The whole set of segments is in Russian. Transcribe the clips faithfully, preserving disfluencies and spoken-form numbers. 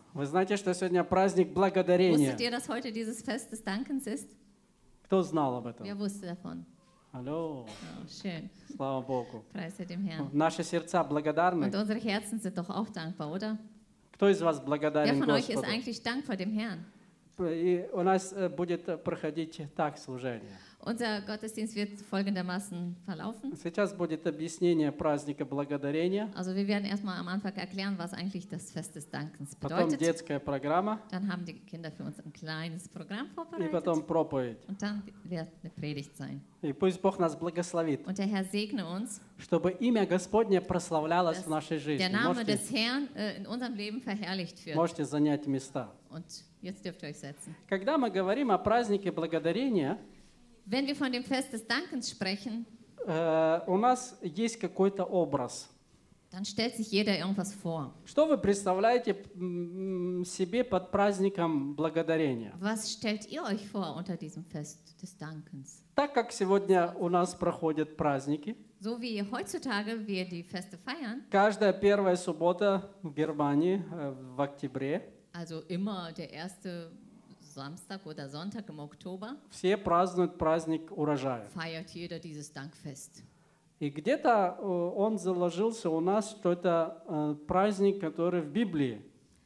Вы знаете, что сегодня праздник благодарения? Wusstet ihr, dass heute dieses Fest des Dankens ist? Кто знал об этом? Wer wusste davon? Алло, Oh, schön. слава Богу. Preis dem Herrn. Наши сердца благодарны. Und unsere Herzen sind doch auch dankbar, oder? Кто из вас Wer благодарен von euch ist Господу? eigentlich dankbar dem Herrn? И у нас э, будет э, проходить так служение. Unser Gottesdienst wird folgendermaßen verlaufen. Сейчас будет объяснение праздника благодарения, Also wir werden erstmal am Anfang erklären, was eigentlich das Fest des Dankens потом bedeutet. детская программа Dann haben die Kinder für uns ein kleines Programm и vorbereitet. потом проповедь. Und dann wird eine Predigt sein. И пусть Бог нас благословит, Und der Herr segne uns, чтобы имя Господне прославлялось dass в нашей жизни. der Name Можете, des Herrn äh, in unserem Leben verherrlicht wird. можете занять места. Und jetzt dürft ihr euch setzen. Когда мы говорим о празднике благодарения, Wenn wir von dem Fest des Dankens sprechen, э, у нас есть какой-то образ. dann stellt sich jeder irgendwas vor. Что вы представляете м, себе под праздником благодарения? Was stellt ihr euch vor unter diesem Fest des Dankens? Так как сегодня у нас проходят праздники, So wie heutzutage wir die Feste feiern, каждая первая суббота в Германии э, в октябре, also immer der erste Samstag oder Sonntag im Oktober, все празднуют праздник урожая. feiert jeder dieses Dankfest. И где-то э, он заложился у нас, что это э, праздник, который в Библии.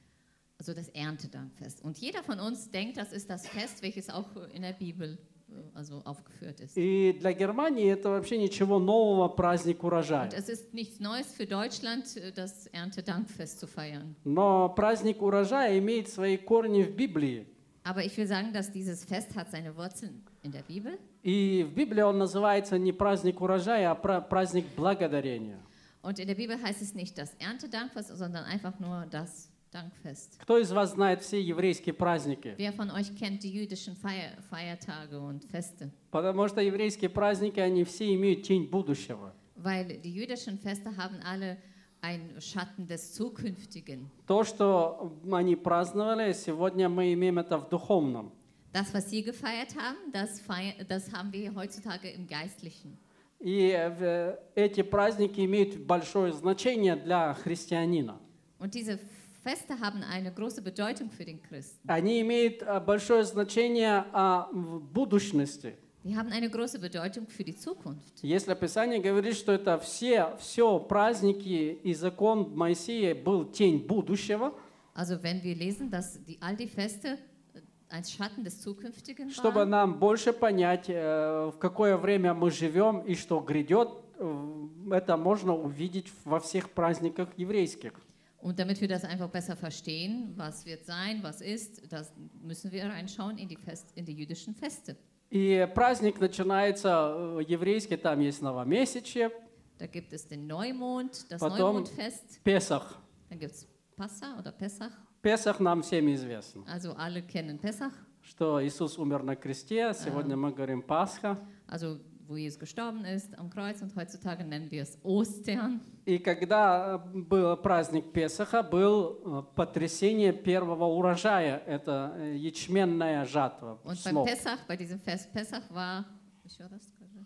Also das Erntedankfest. Und jeder von uns denkt, das ist das Fest, welches auch in der Bibel äh, also aufgeführt ist. И для Германии это вообще ничего нового, праздник урожая. Und es ist nichts Neues für Deutschland, äh, das Erntedankfest zu feiern. Но праздник урожая имеет свои корни в Библии. Aber ich will sagen, dass dieses Fest hat seine Wurzeln in der Bibel. И в Библии он называется не праздник урожая, а пра- праздник благодарения. Und in der Bibel heißt es nicht das Erntedankfest, sondern einfach nur das Dankfest. Кто из вас знает все еврейские праздники? Wer von euch kennt die jüdischen Feier, Feiertage und Feste? Потому что еврейские праздники, они все имеют тень будущего. Weil die jüdischen Feste haben alle einen Schatten des Zukünftigen. То, что они праздновали, сегодня мы имеем это в духовном. Das, was sie gefeiert haben, das, feier, das haben wir heutzutage im Geistlichen. И э, эти праздники имеют большое значение для христианина. Und diese Feste haben eine große Bedeutung für den Christen. Они имеют э, большое значение э, в будущности. Die haben eine große Bedeutung für die Zukunft. Если Писание говорит, что это все, все праздники и закон Моисея был тень будущего, Also wenn wir lesen, dass die, all die Feste ein Schatten des Zukünftigen чтобы waren, нам больше понять, э, в какое время мы живем и что грядет, э, это можно увидеть во всех праздниках еврейских. und damit wir das einfach besser verstehen, was wird sein, was ist, das müssen wir reinschauen in die, Fest, in die jüdischen Feste. И праздник начинается э, еврейский, там есть новомесячье, Da gibt es den Neumond, das Потом- Neumondfest, Песах. dann gibt es Passa oder Pessach, Песах нам всем известно, also alle kennen Pessach, что Иисус умер на кресте, сегодня мы говорим Пасха. also wo Jesus gestorben ist am Kreuz und heutzutage nennen wir es Ostern. И когда был праздник Песаха, был э, потрясение первого урожая, это э, ячменная жатва. Und beim снов. Pessach, bei diesem Fest Pessach war, ich höre das gerade,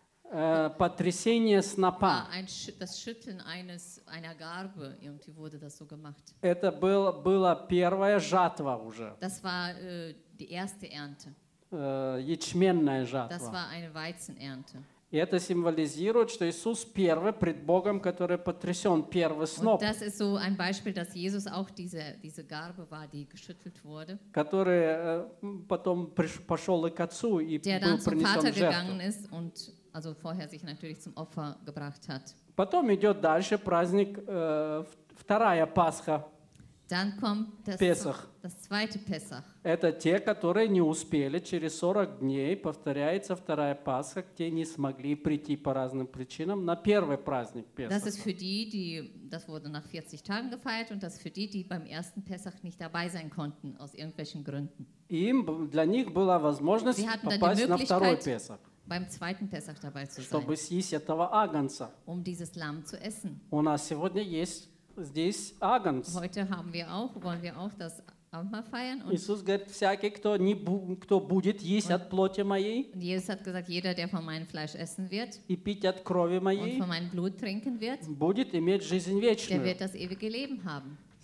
Э, потрясение снопа. war ein, Schü- das Schütteln eines, einer Garbe, irgendwie wurde das so gemacht. Это был, была первая жатва уже, Das war äh, die erste Ernte. э, ячменная Das жатва. war eine Weizenernte. И это символизирует, что Иисус первый пред Богом, который потрясен, первый Und сноп, das ist so ein Beispiel, dass Jesus auch diese, diese Garbe war, die geschüttelt wurde, который э, потом приш- пошел и к Отцу и der был dann zum принесен Vater в жертву. gegangen ist und also vorher sich natürlich zum Opfer gebracht hat. Потом идет дальше праздник, э, в- вторая Пасха. Dann kommt das, Песах. das zweite Pessach. Это те, которые не успели, через сорок дней повторяется вторая Пасха, те не смогли прийти по разным причинам на первый праздник Das Песах. ist für die, die, das wurde nach vierzig Tagen gefeiert und das ist für die, die beim ersten Pessach nicht dabei sein konnten, aus irgendwelchen Gründen. И им, для них была возможность Sie hatten dann die попасть на второй Möglichkeit, Песах, beim zweiten Pessach dabei zu sein, чтобы съесть этого агнца. um dieses Lamm zu essen. У нас сегодня есть здесь агнец. Heute haben wir auch, wollen wir auch das Abendmahl feiern und Иисус говорит, всякий, кто, не, бу- кто будет есть от плоти моей Und Jesus hat gesagt, jeder, der von meinem Fleisch essen wird и пить от крови und моей, von meinem Blut trinken wird, будет иметь жизнь der вечную. wird das ewige Leben haben.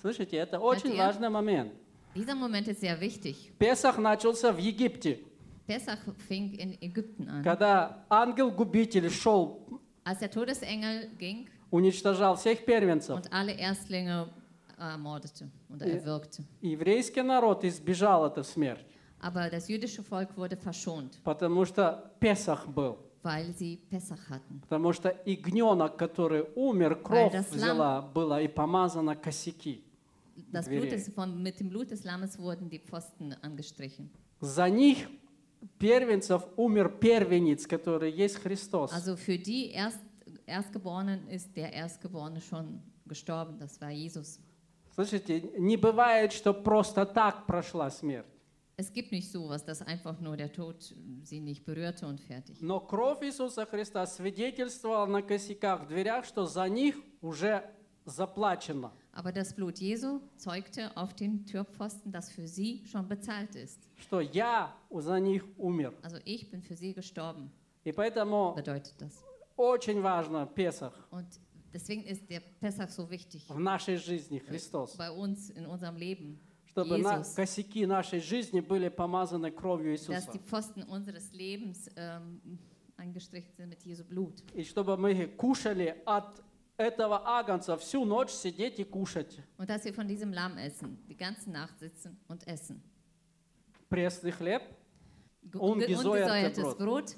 Слышите, это очень ihr? важный момент. Dieser Moment ist sehr wichtig. Песах начался в Египте, Pessach fing in Ägypten an. когда ангел-губитель шел, Als der Todesengel ging уничтожал всех первенцев. und alle Erstlinge ermordete oder erwürgte. Еврейский народ избежал эту смерть, Aber das jüdische Volk wurde verschont, потому что Песах был. weil sie Pessach hatten. Потому что ягненок, который умер, кровь das Lamm- взяла, было и помазано косяки. Das Dверей. Blut des, von, mit dem Blut des Lammes wurden die Pfosten angestrichen. За них первенцев умер первенец, который есть Христос. Also für die Erst, Erstgeborenen ist der Erstgeborene schon gestorben, das war Jesus. Слышите, не бывает, что просто так прошла смерть. Es gibt nicht sowas, dass einfach nur der Tod sie nicht berührte und fertig. Но кровь Иисуса Христа свидетельствовала на косяках, дверях, что за них уже заплачено. Aber das Blut Jesu zeugte auf den Türpfosten, dass für sie schon bezahlt ist. Что я за них умер. Also ich bin für sie gestorben, И поэтому bedeutet das. очень важно Песах Und deswegen ist der Pessach so wichtig в нашей жизни, Христос. bei uns in unserem Leben. Чтобы на, Jesus. косяки нашей жизни были помазаны кровью Dass Иисуса. die Pfosten unseres Lebens ähm, eingestrichen sind mit Jesu Blut. И чтобы мы кушали от этого агнца всю ночь сидеть и кушать. Und dass wir von diesem Lamm essen, die ganze Nacht sitzen und essen. Пресный хлеб, Ge- Ungesäuertes Ungesäuertes Brot,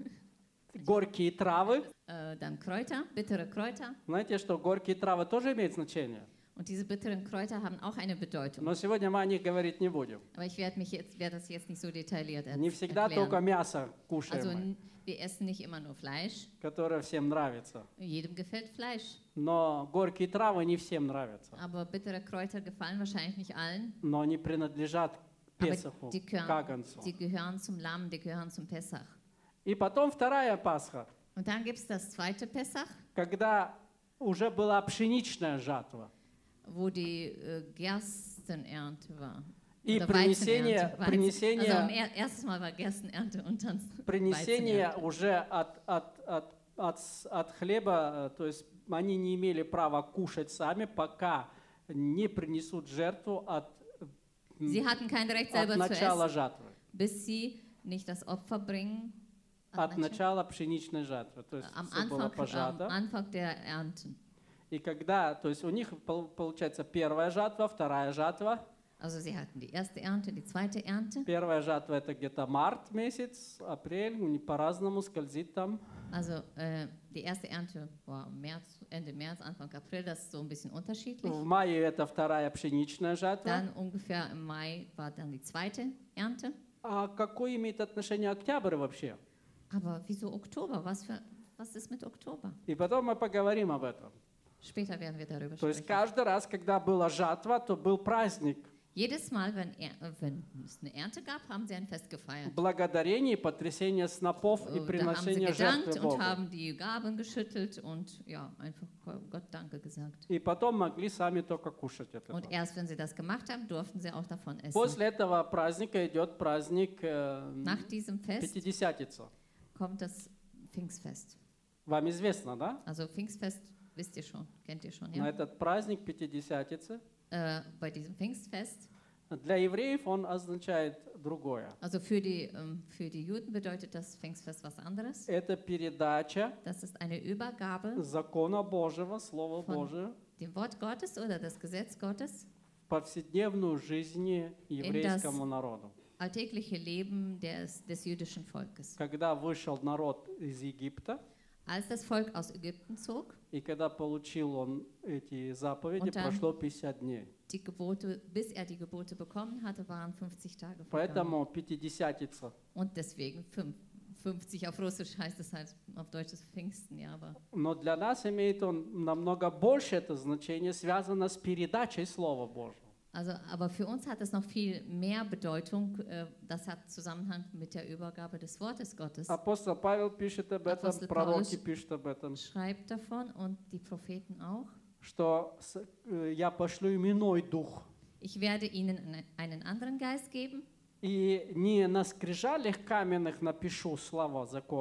горькие травы. äh, dann Kräuter, bittere Kräuter. Знаете, что горькие травы тоже имеют значение? Und diese bitteren Kräuter haben auch eine Bedeutung. Но сегодня мы о них говорить не будем. Aber ich werde mich jetzt, werde das jetzt nicht so detailliert er Не всегда только erklären. мясо Also кушаем мы, n- wir essen nicht immer nur Fleisch. которое всем нравится. Jedem gefällt Fleisch. Но горькие травы не всем нравятся. Aber bittere Kräuter gefallen wahrscheinlich nicht allen. Но они принадлежат Aber Песаху, die к gehören, агнцу. die gehören zum Lamm, die gehören zum Pessach. И потом вторая Пасха, Und dann gibt es das zweite Pessach, когда уже была пшеничная жатва. wo die äh, Gerstenernte war. И Oder принесение, Weizenernte. Weizen. принесение, Also am er erstes Mal war Gerstenernte und dann принесение Weizenernte. уже от, от, от, от, с- от хлеба, э, то есть они не имели права кушать сами, пока не принесут жертву от, м, Sie hatten kein Recht от selber zu начала essen, жатвы, bis sie nicht das Opfer bringen. от Am начала пшеничной жатвы. То есть am все было Anfang, am пожато. Anfang der Ernten. И когда, то есть у них пол- получается первая жатва, вторая жатва. Also sie hatten die erste Ernte, die zweite Ernte. Первая жатва это где-то март месяц, апрель, у них по-разному скользит там. Also äh, die erste Ernte war März, Ende März, Anfang April, das ist so ein bisschen unterschiedlich. В мае это вторая пшеничная жатва. Dann ungefähr im Mai war dann die zweite Ernte. А какое имеет отношение октябрь вообще? Aber wieso Oktober? Was, für, was ist mit Oktober? И потом мы поговорим об этом. Später werden wir darüber То есть sprechen. каждый раз, когда была жатва, то был праздник. Jedes Mal, wenn, er, äh, wenn es eine Ernte gab, haben sie ein Fest gefeiert. Благодарение, потрясение снопов и Äh, Da haben sie приношение gedankt жертвы und Богу. haben die Gaben geschüttelt und ja, einfach Gott Danke gesagt. И потом могли сами только кушать это. Und erst wenn sie das gemacht haben, durften sie auch davon essen. После этого праздника идет праздник э, Nach diesem Fest Пятидесятница. kommt das Pfingstfest. Вам известно, да? Also Pfingstfest wisst ihr schon, kennt ihr schon, На ja? этот праздник Пятидесятницы Äh, bei diesem Pfingstfest, для евреев он означает другое. also für die, ähm, für die Juden bedeutet das Pfingstfest was anderes. Это передача Das ist eine Übergabe закона Божьего, Слова Von- Божия dem Wort Gottes oder das Gesetz Gottes, в повседневную жизнь еврейскому народу. alltägliche Leben des, des jüdischen Volkes. Когда вышел народ из Египта, Als das Volk aus Ägypten zog, и когда получил он эти заповеди, Und dann- прошло пятьдесят дней. die Gebote, bis er die Gebote bekommen hatte, waren fünfzig Tage vergangen. Поэтому Пятидесятница Und deswegen fünf- fünfzig auf Russisch heißt es halt auf Deutsch ist Pfingsten, ja, aber Но для нас имеет он намного больше это значение, связано с передачей Слова Божьего. Also, aber für uns hat es noch viel mehr Bedeutung. äh, Das hat Zusammenhang mit der Übergabe des Wortes Gottes. Апостол Павел пишет об этом, Апостол пророки Павел пишут об этом, Schreibt davon und die Propheten auch. что с- э, я пошлю им иной дух. Ich werde ihnen eine- einen anderen Geist geben И не на скрижалях каменных напишу слова закона,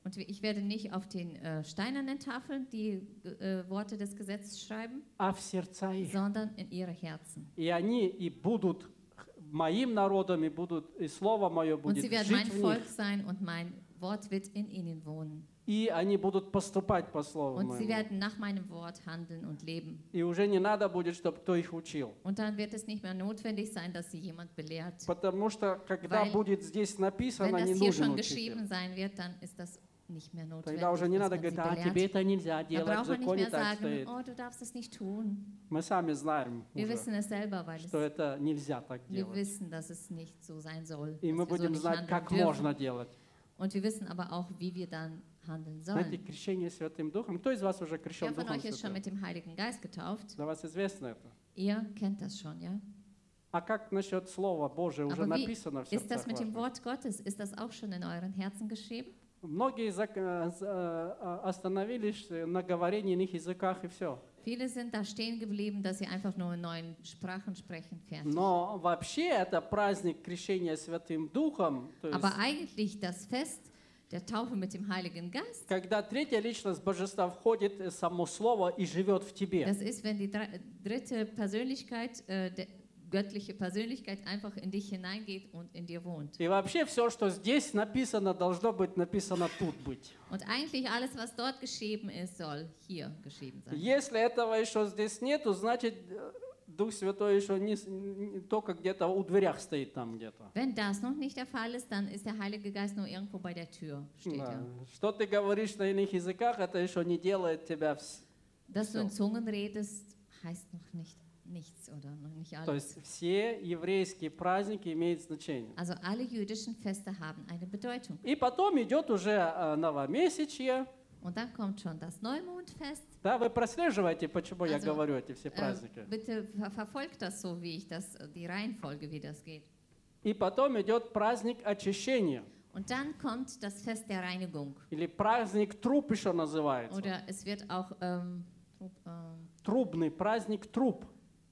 Und ich werde nicht auf den äh, steinernen Tafeln die äh, Worte des Gesetzes schreiben, а в сердца их. sondern in ihre Herzen. И они и будут моим народом, и будут, и слово мое Und будет sie werden жить mein в них. Volk sein und mein Wort wird in ihnen wohnen. И они будут поступать по слову Und sie моему. werden nach meinem Wort handeln und leben. И уже не надо будет, чтобы кто их учил. Und dann wird es nicht mehr notwendig sein, dass sie jemand belehrt. Потому что, когда Weil, будет здесь Wenn написано, das не hier нужен schon учитель. geschrieben sein wird, dann ist das nicht mehr notwendig, Тогда уже не dass надо man sie говорить, а тебе belehrt. это нельзя Da делать, в braucht man nicht законе mehr так sagen, стоит. oh, du darfst es nicht tun. Мы сами знаем Wir уже, wissen es selber, weil es, что это нельзя так wir делать. wissen, dass es nicht so sein soll. И мы Dass wir so будем nicht знать, handeln как dürfen. можно делать. Und wir wissen aber auch, wie wir dann handeln Знаете, sollen. крещение Святым Духом. Кто из вас уже крещен Wer von Духом euch ist schon Святым? mit dem Heiligen Geist getauft? Для вас известно это. Ihr kennt das schon, ja? А как насчет Слова Божия? Уже Aber wie написано в ist das сердцах mit dem ваших. Wort Gottes? Ist das auch schon in euren Herzen geschrieben? Многие зак- э, з- э, остановились на говорении иных языках и все. Viele sind da stehen geblieben, dass sie einfach nur in neuen Sprachen sprechen, fertig. Но вообще это праздник крещения Святым Духом, то есть, Aber eigentlich das Fest der Taufe mit dem Heiligen Geist, когда третья личность Божества входит в само Слово и живет в тебе. das ist, wenn die dr- dritte Persönlichkeit, äh, der göttliche Persönlichkeit einfach in dich hineingeht und in dir wohnt. И вообще все, что здесь написано, должно быть написано тут быть. Und eigentlich alles, was dort geschrieben ist, soll hier geschrieben sein. Если этого еще здесь нету, значит э, Дух Святой еще не, с- не- только где-то у дверях стоит там где-то. Wenn das noch nicht der Fall ist, dann ist der Heilige Geist nur irgendwo bei der Tür, steht Да. er. Что ты говоришь на иных языках, это еще не делает тебя... вс- Dass du in So. Zungen redest, heißt noch nicht nichts oder noch nicht То alles. есть все еврейские праздники имеют значение. Also alle jüdischen Feste haben eine Bedeutung. И потом идет уже э, новомесячье. Und dann kommt schon das Neumondfest. Да, вы прослеживаете, почему я Also, говорю эти все Äh, праздники. bitte ver verfolgt das so, wie ich das, die Reihenfolge, wie das geht. И потом идет праздник очищения. Und dann kommt das Fest der Reinigung. Или праздник труп еще называется. Oder es wird auch, ähm, ähm, Трубный праздник труп.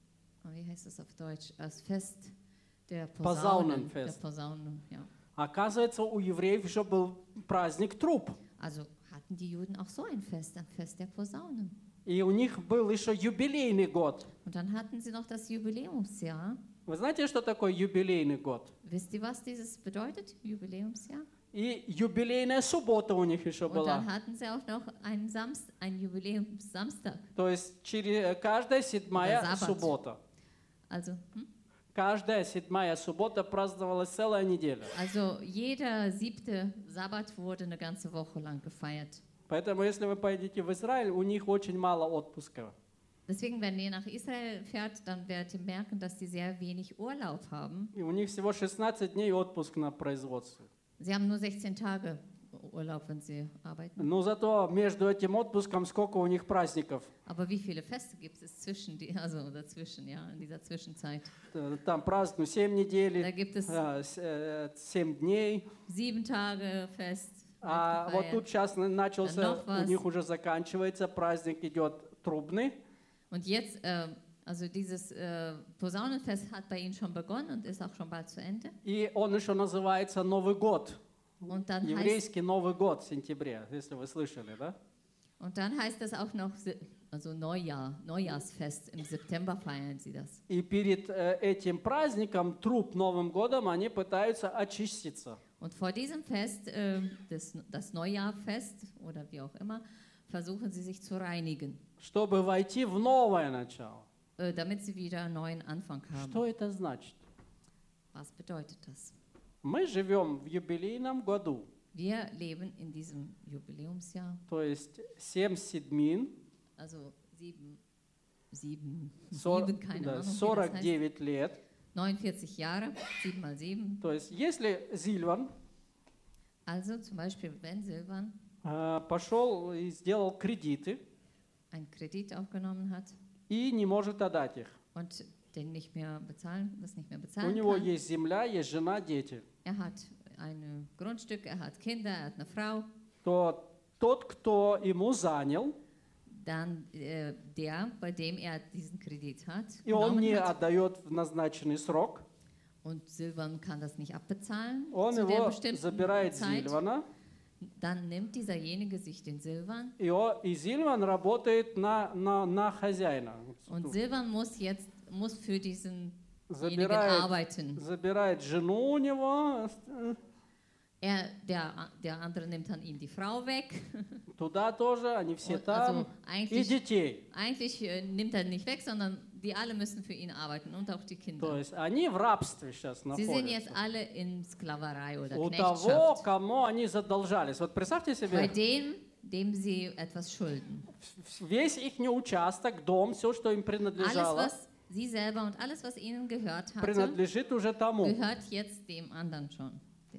wie heißt das auf Deutsch? Das Fest der Posaunen. Der Posaunenfest. Posaunen, ja. Оказывается, у евреев еще был праздник труп. Also hatten die Juden auch so ein Fest, ein Fest der Posaunen. И у них был еще юбилейный год. Und dann hatten sie noch das Jubiläumsjahr. Вы знаете, что такое юбилейный год? Wisst ihr, was dieses bedeutet, Jubiläumsjahr? И юбилейная суббота у них еще Und dann была. hatten sie auch noch einen, Samst einen Jubiläumssamstag. То есть через, каждая седьмая Oder Sabbat. суббота. Also, hm? Каждая седьмая суббота праздновалась целая неделя. also jeder siebte Sabbat wurde eine ganze Woche lang gefeiert. Поэтому, если вы поедете в Израиль, у них очень мало отпуска. Deswegen, wenn ihr nach Israel fährt, dann werdet ihr merken, dass die sehr wenig Urlaub haben. И у них всего шестнадцать дней отпуск на производстве. Sie haben nur sechzehn Tage Urlaub, wenn sie arbeiten. Но зато между этим отпуском сколько у них праздников. Aber wie viele Feste gibt es zwischen die, also dazwischen, ja, in dieser Zwischenzeit? Э, Там празднуют семь Da недель, gibt es э, с- э, семь дней. sieben Tage Fest. wird А вот gefeiert. тут сейчас начался, noch у was. них уже заканчивается, праздник идет трубный. Und jetzt, ähm, also dieses äh, Posaunenfest hat bei ihnen schon begonnen und ist auch schon bald zu Ende. И он еще называется Новый год. Und dann heißt, Еврейский Новый год в сентябре, если вы слышали, да? und dann heißt das auch noch, Se- also Neujahr, Neujahrsfest. Im September feiern sie das. И перед э, этим праздником, труп Новым годом, они пытаются очиститься. Und vor diesem Fest, äh, das, das Neujahrfest oder wie auch immer, versuchen sie sich zu reinigen, Чтобы войти в новое начало. äh, damit sie wieder einen neuen Anfang haben. Что это значит? Was bedeutet das? Мы живем в юбилейном году, Wir leben in diesem Jubiläumsjahr, то есть семь седьмин, also sieben, sieben, сор- sieben keine да, Ahnung, wie das сорок heißt. девять лет. neunundvierzig Jahre, sieben mal sieben. То есть если Зильван Also zum Beispiel, wenn Silvan э, пошел и сделал кредиты einen Kredit aufgenommen hat и не может отдать их. und den nicht mehr bezahlen, das nicht mehr У bezahlen него kann. есть земля, есть жена, дети. Er hat ein Grundstück, er hat Kinder, er hat eine Frau. То тот, кто ему занял, Dann äh, der, bei dem er diesen Kredit hat, и он genommen не hat, отдает в назначенный срок, und Silvan kann das nicht abbezahlen он zu der его bestimmten забирает Zeit, Зильвана, dann nimmt dieserjenige sich den Silvan и, о- и Зильван работает на, на, на хозяина. und Silvan muss jetzt muss für diesenjenigen Забирает, arbeiten. забирает жену у него, э, Er, der, der andere nimmt dann ihm die Frau weg. туда тоже, они все Und там, also и eigentlich, детей. eigentlich äh, nimmt er nicht weg, sondern die alle müssen für ihn arbeiten und auch die То Kinder. есть они в рабстве сейчас Sie sind jetzt находятся. alle in Sklaverei oder У того, Knechtschaft. кому они задолжались. Вот представьте Bei себе, dem, dem sie etwas schulden. весь их участок, дом, все, что им Alles, принадлежало, was sie selber und alles, was ihnen gehört hatte, принадлежит уже тому. gehört jetzt dem anderen schon.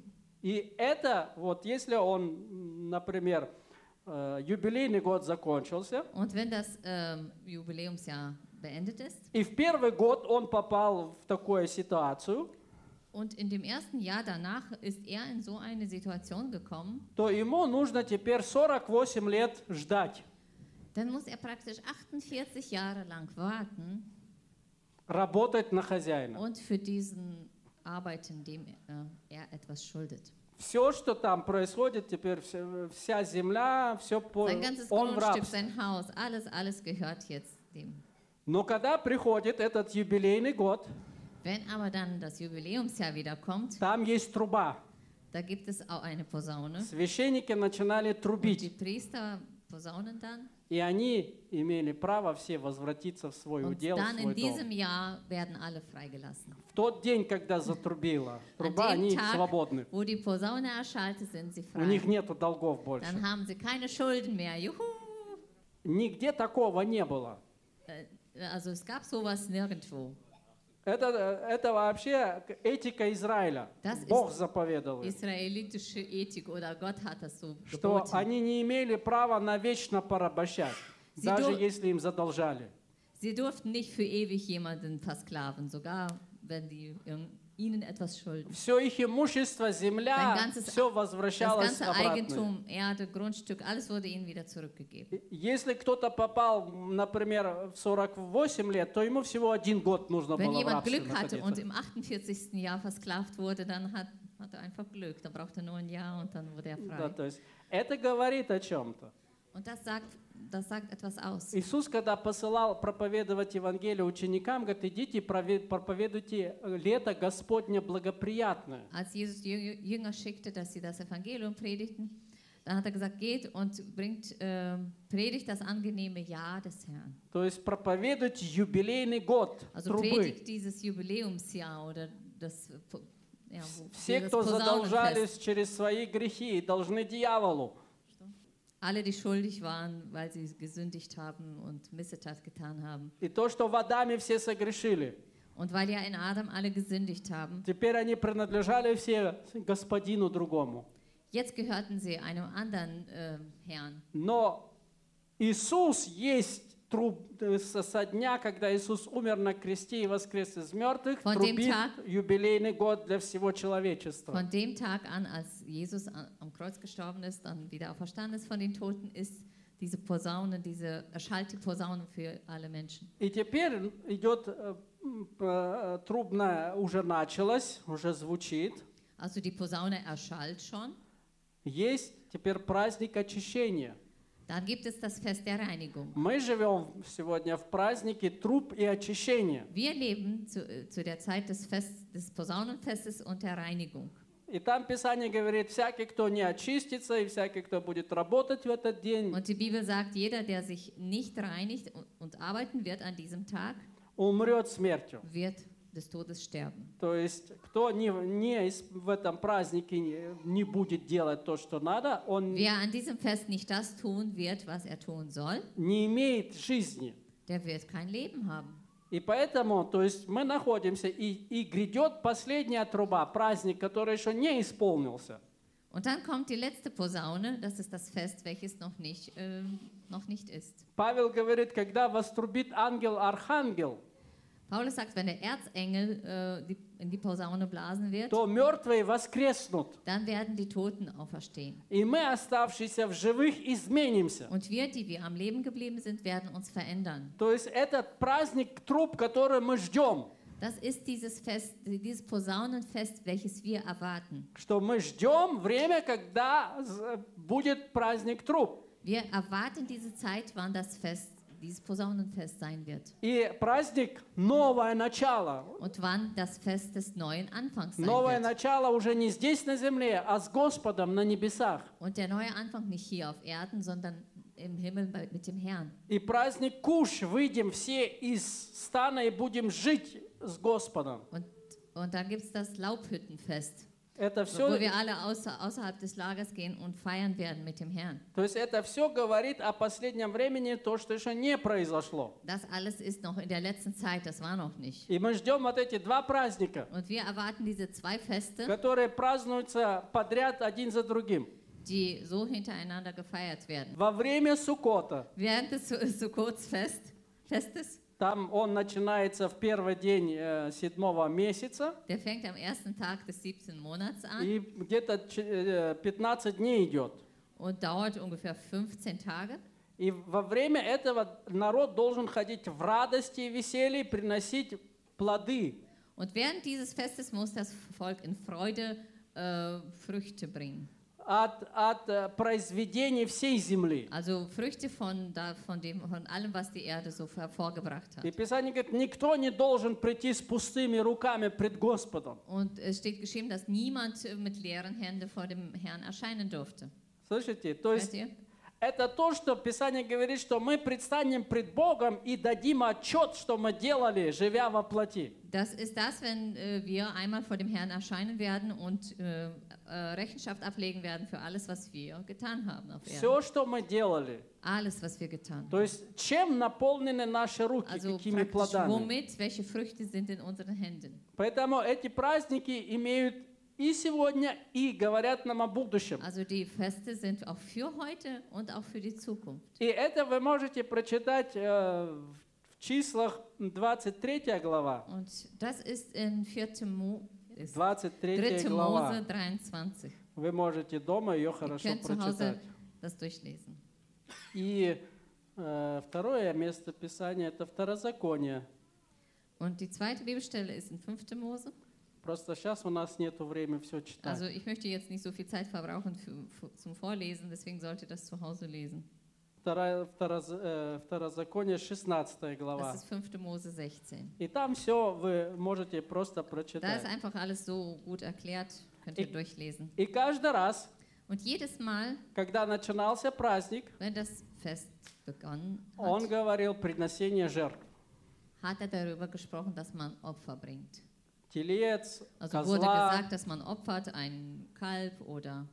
И это, вот если он, м, например, э, юбилейный год закончился, Und wenn das ähm, Jubiläumsjahr beendet ist и в первый год он попал в такую ситуацию, und in dem ersten Jahr danach ist er in so eine Situation gekommen, то ему нужно теперь сорок восемь лет ждать, dann muss er praktisch achtundvierzig Jahre lang warten работать на хозяина. und für diesen arbeiten, dem äh, er etwas schuldet. Все, что там происходит, теперь вся, вся земля, все по, Sein ganzes он в Grundstück, рабстве. sein Haus, alles, alles gehört jetzt dem. Но когда приходит этот юбилейный год, Wenn aber dann das Jubiläumsjahr wieder kommt, там есть труба. da gibt es auch eine Posaune. Священники начинали Und die трубить, Priester posaunen dann. и они имели право все возвратиться в свой Und удел, в dann in свой дом. diesem Jahr werden alle freigelassen. В тот день, когда затрубила An труба, dem они Tag, свободны. wo die Posaune erschallte, sind sie У них frei. нету долгов больше. Dann haben sie keine Schulden mehr. Juhu! Нигде такого не было. Äh, Also es gab sowas nirgendwo. Это, это вообще этика Израиля. Das Бог ist заповедовал, им, Israelitische Ethik oder Gott hat das so что geboten. они не имели права навечно порабощать, Sie даже dur- если им задолжали. Sie durften nicht für ewig jemanden versklaven, sogar wenn die irg- ihnen etwas schulden. Все их имущество, земля, Sein ganzes- все Das возвращалось ganze обратно. Eigentum, Erde, Grundstück, alles wurde ihnen wieder zurückgegeben. Если кто-то попал, например, в сорок восемь лет, то ему всего один год нужно Wenn было в jemand рабстве Glück hatte und находиться. im achtundvierzigsten Jahr versklavt wurde, dann hat, hat er einfach Glück. Dann braucht er nur ein Jahr und dann wurde er Да, frei. то есть это говорит о чем-то. Und das sagt, das sagt etwas aus. Иисус, когда посылал проповедовать Евангелие ученикам, говорит, идите прове- проповедуйте лето Господне благоприятное. Als Jesus die Jünger Jünger schickte, dass sie das Evangelium predigten, dann hat er gesagt, geht und bringt, ähm, predigt das angenehme Jahr des Herrn. То есть проповедуйте юбилейный год Also трубы. predigt dieses Jubiläumsjahr oder das, ja, wo, Все, dieses кто Posaunenfest. задолжались через свои грехи, должны дьяволу. Alle, die schuldig waren, weil sie gesündigt haben und Missetat getan haben. И то, что в Адаме все согрешили, Und weil ja in Adam alle gesündigt haben, теперь они принадлежали все господину другому. jetzt gehörten sie einem anderen äh, Herrn. Но Иисус есть труб, э, со со дня, когда Иисус умер на кресте и воскрес из мертвых, Von dem трубит Tag- юбилейный год для всего человечества. Von dem Tag an, als Jesus an, am Kreuz gestorben ist, dann wieder auferstanden ist von den Toten, ist diese Posaune, diese erschallt die Posaune für alle Menschen. И теперь идет, э, м, э, трубная уже началась, уже звучит. Also die Posaune erschallt schon. Есть теперь праздник очищения. Dann gibt es das Fest der Reinigung. Мы живем сегодня в празднике труб и очищения. Wir leben zu, äh, zu der Zeit des, Fest, des Posaunenfestes und der Reinigung. И там Писание говорит, всякий, кто не очистится, и всякий, кто будет работать в этот день, Und die Bibel sagt, jeder, der sich nicht reinigt und, und arbeiten wird an diesem Tag, умрет смертью. wird des Todes sterben. То есть, кто не, не из- в этом празднике не, не будет делать то, что надо, он Wer an diesem Fest nicht das tun wird, was er tun soll, не имеет жизни. der wird kein Leben haben. И поэтому, то есть, мы находимся, и, и грядет последняя труба, праздник, который еще не исполнился. Und dann kommt die letzte Posaune, das ist das Fest, welches noch nicht, äh, noch nicht ist. Павел говорит, когда вострубит ангел-архангел, Paulus sagt, wenn der Erzengel äh, die, in die Posaune blasen wird, то мертвые воскреснут. dann werden die Toten auferstehen. И мы, оставшиеся в живых, изменимся. Und wir, die wir am Leben geblieben sind, werden uns verändern. То есть этот праздник труб, который мы ждем, Das ist dieses Fest, dieses Posaunenfest, welches wir erwarten. Что мы ждем время, когда з- будет праздник труб. Wir erwarten diese Zeit, wann das Fest, dieses Posaunenfest sein wird. И праздник новое начало. Und wann das Fest des neuen Anfangs sein Новое wird. начало уже не здесь на земле, а с Господом на небесах. Und der neue Anfang nicht hier auf Erden, sondern im Himmel bei, mit dem Herrn. И праздник Куш, выйдем все из стана и будем жить с Господом. Und, und dann gibt es das Laubhüttenfest, Это wo все, wir alle außer, außerhalb des Lagers gehen und feiern werden mit dem Herrn. то есть это все говорит о последнем времени, то, что еще не произошло. Das alles ist noch in der letzten Zeit, das war noch nicht. И мы ждем вот эти два праздника, Und wir erwarten diese zwei Feste, которые празднуются подряд один за другим. die so hintereinander gefeiert werden. Во время Суккота, Während des Su- Sukkots-Fest, Festes, там он начинается в первый день э, седьмого месяца, der fängt am ersten Tag des siebten Monats an и где-то ч- э, пятнадцать дней идет. und dauert ungefähr fünfzehn Tage. И во время этого народ должен ходить в радости и веселье, приносить плоды. Und während dieses Festes muss das Volk in Freude äh, Früchte bringen. От, от э, произведений всей земли. Also Früchte von, da, von, dem, von allem, was die Erde so hervorgebracht И hat. Писание говорит, никто не должен прийти с пустыми руками пред Господом. Und es steht geschrieben, dass niemand äh, mit leeren Händen vor dem Herrn erscheinen durfte. Слышите? То Hört есть ihr? это то, что Писание говорит, что мы предстанем пред Богом и дадим отчет, что мы делали, живя во плоти. Das ist das, wenn äh, wir einmal vor dem Herrn erscheinen werden und äh, äh, Rechenschaft ablegen werden für alles, was wir getan haben auf Erden. Все, что мы делали. Alles, was wir getan То haben. есть чем наполнены наши руки, Also какими praktisch, плодами. womit, welche Früchte sind in unseren Händen. Поэтому эти праздники имеют и сегодня, и говорят нам о будущем. Also die Feste sind auch für heute und auch für die Zukunft. И это вы можете прочитать э, в числах двадцать третья глава. Und das ist in vierten Mo ist двадцать третья dritte глава. Mose dreiundzwanzig. Вы можете дома ее Ihr хорошо könnt zu Hause прочитать. das durchlesen. И э, второе место Писания – это Второзаконие. Und die zweite Bibelstelle ist in fünften Mose. Просто сейчас у нас нет времени все читать. Also ich möchte jetzt nicht so viel Zeit verbrauchen für, für, zum Vorlesen, deswegen sollt ihr das zu Hause lesen. Вторая, второз, э, Второзаконие, шестнадцатая глава. Das ist fünfte Mose sechzehn. И там все вы можете просто Da прочитать. ist einfach alles so gut erklärt, könnt ihr Ich- durchlesen. И каждый раз, Und jedes Mal, когда начинался праздник, wenn das Fest begonnen он hat, говорил приносение жертв. hat er darüber gesprochen, dass man Opfer bringt. Телец, Also wurde козла, gesagt, dass man opfert einen Kalb oder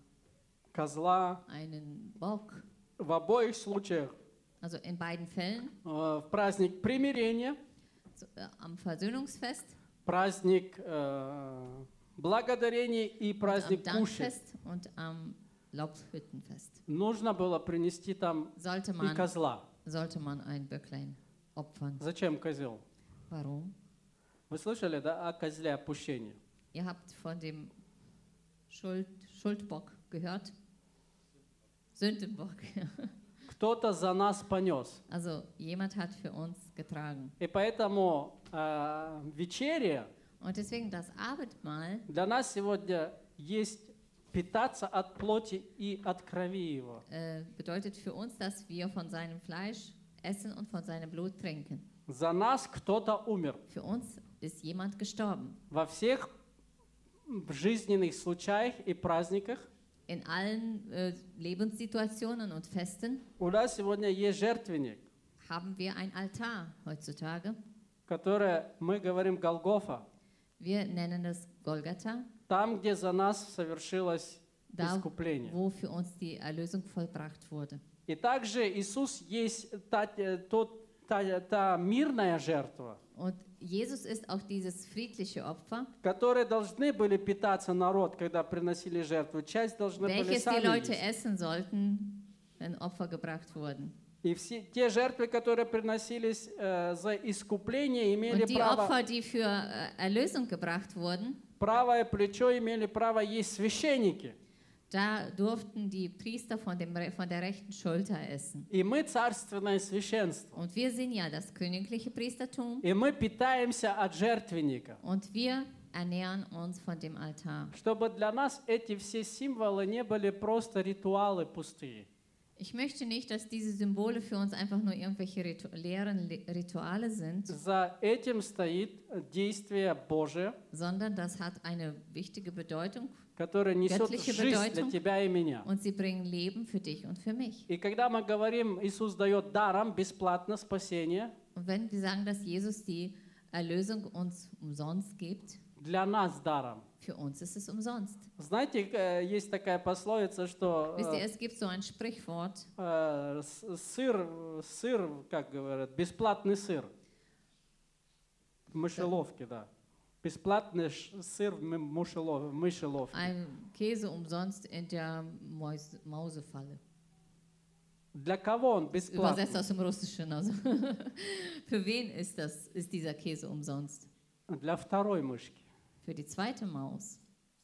козла. einen Bock. В обоих случаях. Also in beiden Fällen, Э, В праздник примирения, so, äh, am Versöhnungsfest, праздник э, благодарения и und am праздник Куши. Dankfest und am Laubhüttenfest. Нужно было принести там Sollte и man, козла. sollte man ein Böcklein opfern. Зачем козел? Warum? Вы слышали, да, о козле опущения? Ihr habt von dem Schuld, Schuldbock gehört? Sündenbock. Кто-то за нас понес. Also jemand hat für uns getragen. И поэтому э, вечеря Und deswegen das Abendmahl для нас сегодня есть питаться от плоти и от крови его. äh, bedeutet für uns, dass wir von seinem Fleisch essen und von seinem Blut trinken. За нас кто-то умер. Für uns ist jemand gestorben. Во всех жизненных случаях и праздниках In allen äh, Lebenssituationen und Festen у нас сегодня есть жертвенник, haben wir ein Altar heutzutage. который мы говорим Голгофа. Wir nennen es Golgatha, Там, где за нас совершилось da искупление. wo für uns die Erlösung vollbracht wurde. И также Иисус есть та, э, тот, та, та мирная жертва, Und Jesus ist auch dieses friedliche Opfer, которые должны были питаться народ, когда приносили жертву. Часть должны были welches die сами Leute есть. essen sollten, wenn Opfer gebracht wurden. И все те жертвы, которые приносились э, за искупление, имели Und die право, Opfer, die für äh, Erlösung gebracht wurden, правое плечо имели право есть священники. Da durften die Priester von, dem, Re- von der rechten Schulter essen. И мы царственное священство. Und wir sind ja das königliche Priestertum И мы питаемся от жертвенника. und wir ernähren uns von dem Altar. Чтобы для нас эти все символы не были просто ритуалы пустые. Ich möchte nicht, dass diese Symbole für uns einfach nur irgendwelche Ritu leeren Le Rituale sind, За этим стоит действие Божие, sondern das hat eine wichtige Bedeutung которое несет Göttliche жизнь для Bedeutung. тебя и меня. und sie bringen Leben für dich und für mich. И когда мы говорим, Иисус дает даром бесплатно спасение, Und wenn wir sagen, dass Jesus die Erlösung uns umsonst gibt, для нас даром. für uns ist es umsonst. Знаете, э, есть такая пословица, что Wisst ihr, э, es gibt so ein Sprichwort, э, с- сыр, сыр, как говорят, бесплатный сыр. В мышеловке, да. Бесплатный ш- сыр в м- мышелов- в мышеловке. ein Käse umsonst in der Mäus Mausefalle. Для кого он бесплатный? Übersetzt aus dem Russischen. Also. Für wen ist, das, ist dieser Käse umsonst? Для второй мышки. Für die zweite Maus.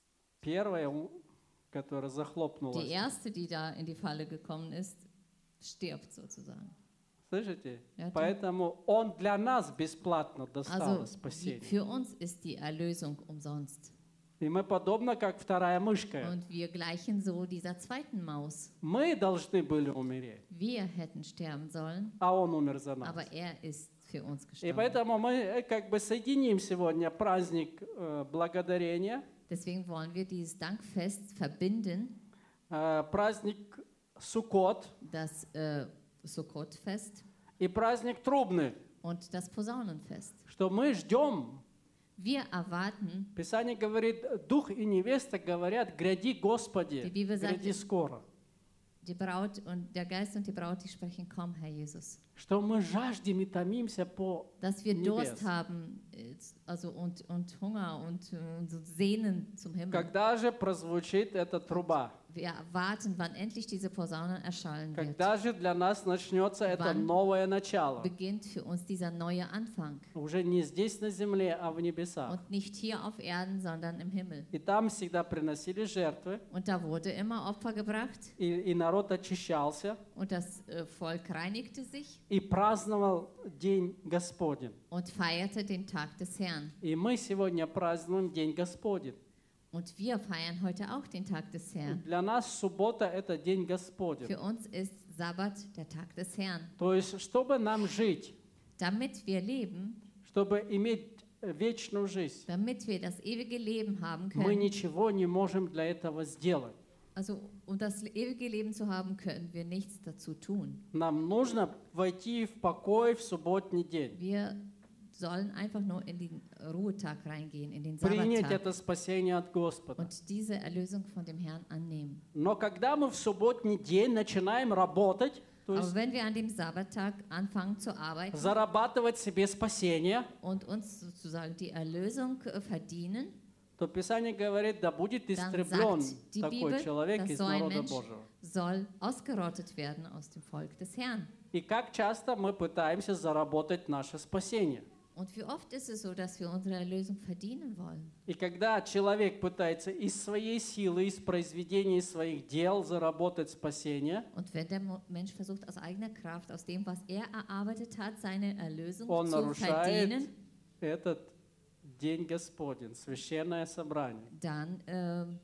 Первая, у- которая Die захлопнулась. erste, die da in die Falle gekommen ist, stirbt sozusagen. Слышите? Ja, Поэтому он для нас бесплатно достал Also спасение. die, für uns ist die Erlösung umsonst. И мы подобно как вторая мышка. Und wir gleichen so dieser zweiten Maus. Мы должны были умереть, Wir hätten sterben sollen, а он умер за нас. aber er ist für uns И gestorben. поэтому мы э, как бы соединим сегодня праздник э, благодарения, Deswegen wollen wir dieses Dankfest verbinden, э, праздник Суккот das äh, Sukkot-Fest и праздник Трубный, und das Posaunenfest. что мы ждем. Wir erwarten, Писание говорит, дух и невеста говорят, гряди, Господи, Die Bibel sagt- гряди скоро. die Braut und der Geist und die Braut, die sprechen, komm, Herr Jesus. Что мы жаждем и томимся по Dass wir Durst Небес. haben äh, also und, und Hunger und, äh, und so Sehnen zum Himmel. Когда же прозвучит эта труба? Wir erwarten, wann endlich diese Posaune erschallen wird. Когда же для нас начнется это Wann новое начало? Beginnt für uns dieser neue Anfang. Уже не здесь на земле, а в небесах. Und nicht hier auf Erden, sondern im Himmel. И там всегда приносили жертвы, Und da wurde immer Opfer gebracht и, и народ очищался, und das äh, Volk reinigte sich и праздновал День Господень. und feierte den Tag des Herrn. И мы сегодня празднуем День Господень. Und wir feiern heute auch den Tag des Herrn. Для нас суббота – это День Господень. Für uns ist Sabbat der Tag des Herrn. То есть, чтобы нам жить, Damit wir leben, чтобы иметь э, вечную жизнь, damit wir das ewige Leben haben мы können, ничего не можем для этого сделать. also um das ewige Leben zu haben, können wir nichts dazu tun. Нам нужно войти в покой в субботний день, Wir sollen einfach nur in den Ruhetag reingehen, in den принять Sabbattag это спасение от Господа. und diese Erlösung von dem Herrn annehmen. Но когда мы в субботний день начинаем работать, то Aber есть wenn wir an dem Sabbattag anfangen zu arbeiten зарабатывать себе спасение, und uns sozusagen die Erlösung äh, verdienen, то Писание говорит, да будет dann истреблен sagt die такой Bibel, человек dass из so ein народа Mensch Божьего. soll ausgerottet werden aus dem Volk des Herrn. И как часто мы пытаемся заработать наше спасение. Und wie oft ist es so, dass wir unsere Erlösung verdienen wollen? И когда человек пытается из своей силы, из произведения своих дел заработать спасение, Und wenn der Mo- Mensch versucht, aus eigener Kraft, aus dem, was er erarbeitet hat, seine Erlösung он zu нарушает verdienen, этот День Господень, священное собрание. dann, ähm,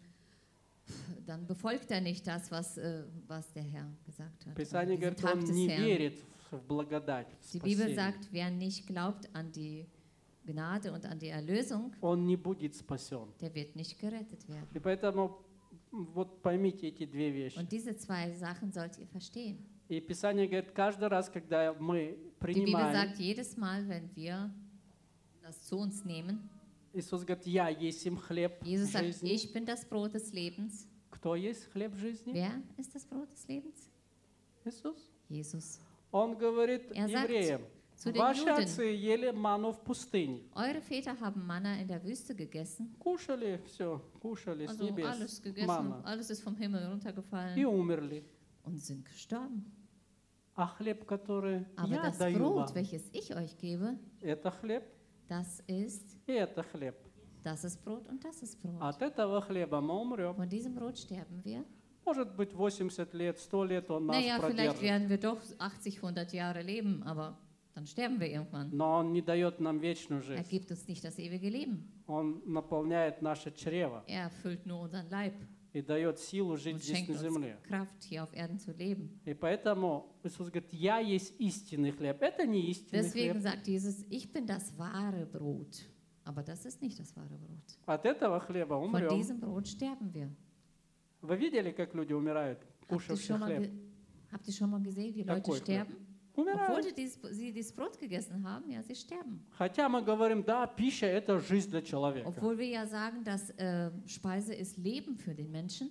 dann befolgt er nicht das, was, äh, was der Herr gesagt hat. Писание Diesen говорит, Tag он des не Herrn. верит в благодать, в Die Bibel спасение. sagt, wer nicht glaubt an die Gnade und an die Erlösung, Он не будет спасен. der wird nicht gerettet werden. И поэтому вот поймите эти две вещи. Und diese zwei Sachen sollt ihr verstehen. И Писание говорит, каждый раз, когда мы Die Bibel принимаем, sagt, jedes Mal, wenn wir das zu uns nehmen, Иисус говорит, я есть им хлеб Jesus sagt, жизни. ich bin das Brot des Lebens. Кто есть хлеб жизни? Wer ist das Brot des Lebens? Иисус. Jesus. Он говорит Er sagt евреям, zu den ваши Juden, отцы ели ману в пустыне. eure Väter haben Manna in der Wüste gegessen. Кушали все, кушали с Also небес alles gegessen, манна alles ist vom Himmel и runtergefallen умерли. und sind gestorben. А хлеб, который Aber я das даю Brot, вам, welches ich euch gebe, это хлеб das ist и это хлеб. Das ist Brot und das ist Brot. От этого хлеба мы умрем. Von diesem Brot sterben wir. Может быть, восемьдесят лет, сто лет он нас Naja, vielleicht продержит. werden wir doch achtzig, hundert Jahre leben, aber dann sterben wir irgendwann. Но он не дает нам вечную Er жизнь. gibt uns nicht das ewige Leben. Он наполняет наше чрево Er erfüllt nur unseren Leib и дает силу жить und здесь schenkt на uns земле. Kraft, hier auf Erden zu leben. И поэтому Иисус говорит, я есть истинный хлеб. Это не истинный Deswegen хлеб. sagt Jesus, ich bin das wahre Brot. Aber das ist nicht das wahre Brot. От этого хлеба Von умрем. diesem Brot sterben wir. Вы видели, как люди умирают, Habt ihr, кушавшие schon mal хлеб? ge- habt ihr schon mal gesehen, wie Leute Какой хлеб? sterben? Obwohl Умирают. sie dieses, sie dieses Brot gegessen haben, ja, sie sterben. Хотя мы говорим, да, пища – это жизнь для человека. Obwohl wir ja sagen, dass äh, Speise ist Leben für den Menschen,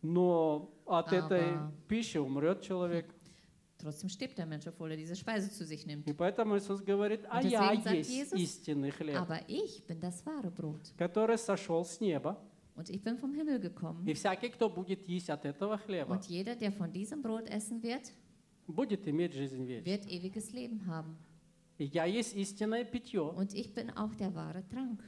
Но от этой Aber- пищи умрет человек. trotzdem stirbt der Mensch, obwohl er diese Speise zu sich nimmt. И поэтому Иисус говорит, а Und я deswegen sagt есть Jesus, истинный хлеб, Aber ich bin das wahre Brot. который сошел с неба. Und ich bin vom Himmel gekommen. И всякий, кто будет есть от этого хлеба, Und jeder, der von diesem Brot essen wird, будет иметь жизнь вечную. wird ewiges Leben haben. И я есть истинное питье. Und ich bin auch der wahre Trank.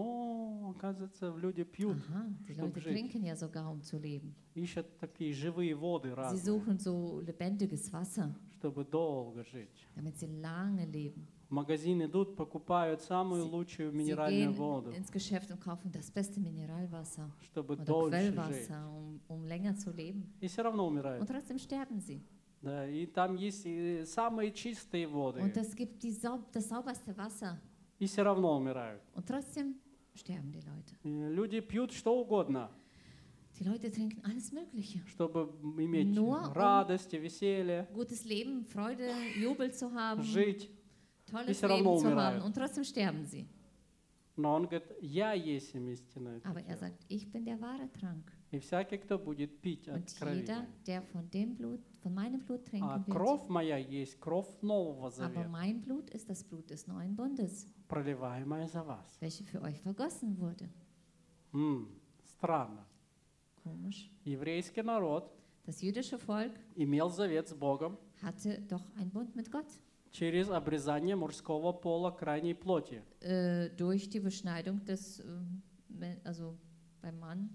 О, оказывается, люди пьют, Aha, die чтобы Leute жить. trinken ja sogar, um zu leben. Ищут такие живые воды Sie разные, suchen so lebendiges Wasser, чтобы долго жить. damit sie lange leben. В магазин идут, покупают самую лучшую Sie минеральную gehen воду, ins Geschäft und kaufen das beste Mineralwasser чтобы oder дольше жить. Quellwasser, um, um länger zu leben. И все равно умирают. Und trotzdem sterben sie. Да, и там есть и самые чистые воды, Und es gibt die Sau das sauberste Wasser. и все равно умирают. Und trotzdem sterben die Leute. И люди пьют что угодно, Die Leute trinken alles Mögliche. чтобы иметь Nur um- радость, и веселье, Gutes Leben, Freude, Jubel zu haben, жить. tolles всё равно Leben zu умирают. haben. Und trotzdem sterben sie. Но он говорит, я есть истинное Aber er питье. sagt, ich bin der wahre Trank. И всякий, кто будет пить от Und крови jeder, моей. der von dem Blut, von meinem Blut А trinken wird. кровь моя есть кровь Нового Aber Завета, mein Blut ist das Blut des neuen Bundes, проливаемая за вас. welche für euch vergossen wurde. М, Странно. Komisch. Еврейский народ Das jüdische Volk имел завет с Богом hatte doch einen Bund mit Gott. через обрезание мужского пола крайней плоти. Äh, durch die Beschneidung des, ähm, Me- also beim Mann.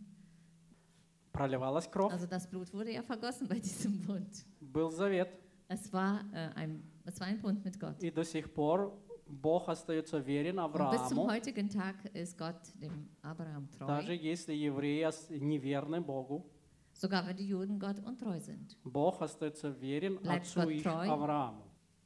Проливалась кровь, Also das Blut wurde ja vergossen bei diesem Bund. был завет. Es war, äh, ein, es war ein Bund mit Gott. И до сих пор Бог остается верен Und bis zum Аврааму, heutigen Tag ist Gott dem Abraham даже treu. если евреи ос- неверны Богу. Sogar wenn die Juden Gott untreu sind. Бог остается верен Bleibt отцу Gott их treu? Аврааму.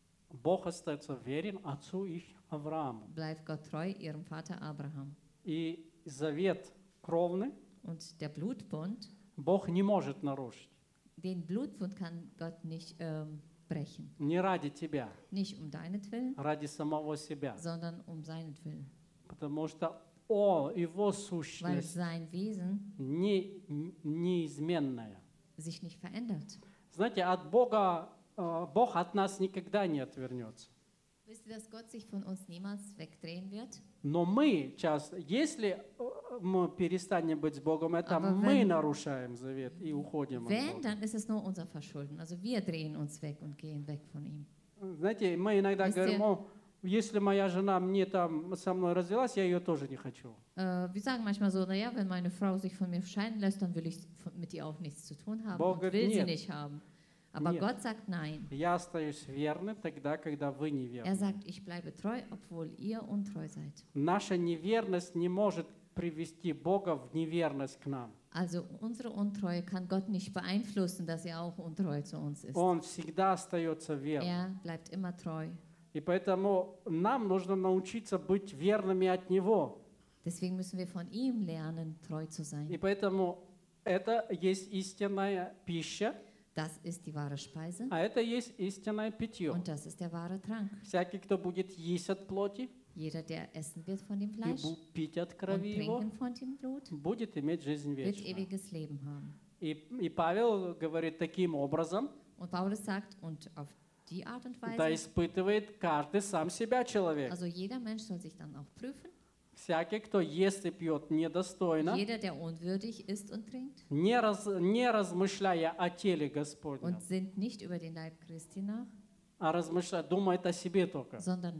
Бог остается верен отцу их Аврааму. Bleibt Gott treu ihrem Vater Abraham. И завет кровный Und der Blutbund, Бог не может нарушить. den Blutbund kann Gott nicht ähm, brechen. Не ради тебя, Nicht um deinetwillen, ради самого себя. sondern um seinetwillen. Потому что О, Его Weil сущность sein Wesen не, неизменная. sich nicht verändert. Знаете, от Бога, э, Бог от нас никогда не отвернется. Wisst ihr, dass Gott sich von uns niemals wegdrehen wird? Но мы часто, если э, мы перестанем быть с Богом, это Aber мы wenn- нарушаем завет и уходим от Wenn, Бога. dann ist es nur unser Verschulden. Also wir drehen uns weg und gehen weg von ihm. Знаете, мы иногда Wisst говорим, ihr- о, если моя жена мне там со мной развелась, я ее тоже не хочу. Äh, wir sagen manchmal so, naja, wenn meine Frau sich von mir scheiden lässt, dann will ich von- mit ihr auch nichts zu tun haben Бог und говорит, will sie нет. nicht haben. Aber Нет. Gott sagt nein. Я остаюсь верным тогда, когда вы Er неверны. sagt, ich bleibe treu, obwohl ihr untreu seid. Наша неверность не может привести Бога в неверность к нам. Also unsere Untreue kann Gott nicht beeinflussen, dass er auch untreu zu uns ist. Он всегда остается верным. Er bleibt immer treu. И поэтому нам нужно научиться быть верными от Него. Deswegen müssen wir von ihm lernen, treu zu И sein. поэтому это есть истинная пища, Das ist die wahre Speise а это есть истинное питье. und das ist der wahre Trank. Всякий, кто будет есть от плоти Jeder, der essen wird von dem и Fleisch бу- пить от und крови Его, trinken von dem Blut, будет иметь жизнь wird вечную. ewiges Leben haben. И, и Павел говорит таким образом, Und Paulus sagt, und auf die Art und да Weise, испытывает каждый сам себя человек. also jeder Mensch soll sich dann auch prüfen. Всякий, кто ест и пьет недостойно, Jeder, der unwürdig isst und trinkt не, раз, не размышляя о теле Господнем, und sinnt nicht über den Leib Christi nach, а размышляя, думает о себе только. sondern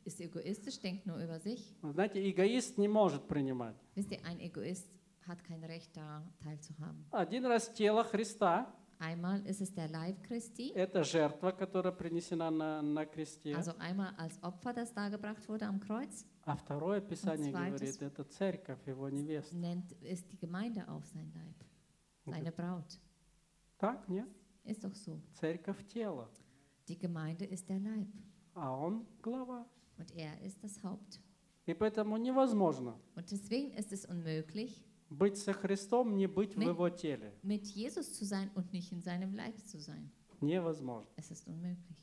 ist egoistisch, denkt nur über sich. Знаете, эгоист не может принимать. Wisst ihr, ein Egoist hat kein Recht, da teilzuhaben. Один раз тело Христа, Einmal ist es der Leib Christi, это жертва, которая принесена на, на кресте. also einmal als Opfer, das dargebracht wurde am Kreuz, А второе Писание zweites- говорит, это церковь, его невеста. nennt, ist die Gemeinde auch sein Leib, seine Braut. Так, нет? Ist doch so. Церковь тело, Die Gemeinde ist der Leib а он глава. und er ist das Haupt. И поэтому невозможно Und deswegen ist es unmöglich, быть со Христом, не быть в Mit- его теле. mit Jesus zu sein und nicht in seinem Leib zu sein. Невозможно. Es ist unmöglich.